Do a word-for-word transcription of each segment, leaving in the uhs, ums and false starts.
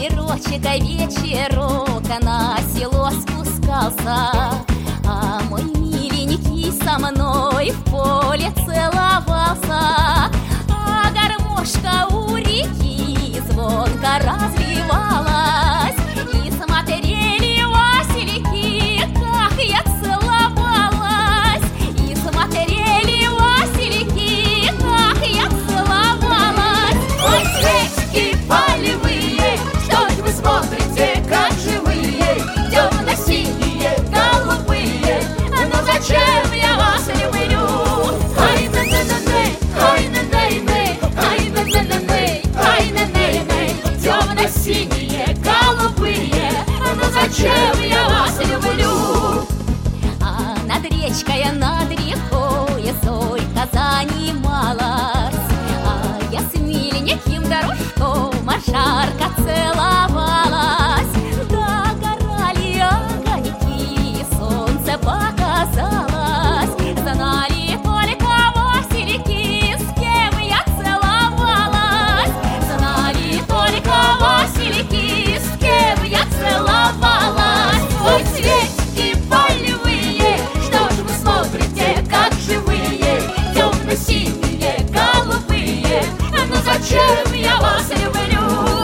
Вечерочек, а вечерок на село спускался, а мой миленький со мной в поле целовался, а гармошка у реки звонко разливалась, и смотрели васильки, как я целовалась, и смотрели васильки, как я целовалась. Ой, цветики полевые, что ж вы смотрите, как живые, темно-синие, голубые, ну зачем я вас люблю? Ай, на на на на ай, на на на ай, на на на на ай, на на на темно-синие, голубые, ну зачем я вас люблю? А над речкой, над рекой Зойка занималась, а я с миленьким дорожком жарко целовалась. Догорали огоньки, солнце показалось, знали только васильки, с кем я целовалась, знали только васильки, с кем я целовалась. Ой, цветики полевые, что ж вы смотрите, как живые, темно-синие, голубые, ну зачем я вас люблю?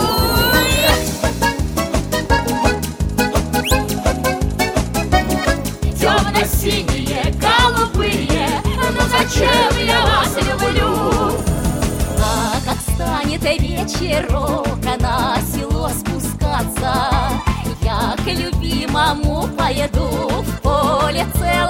Темно-синие, голубые, ну зачем я вас люблю? А как станет вечерок, на село спускаться, я к любимому поеду в поле целоваться.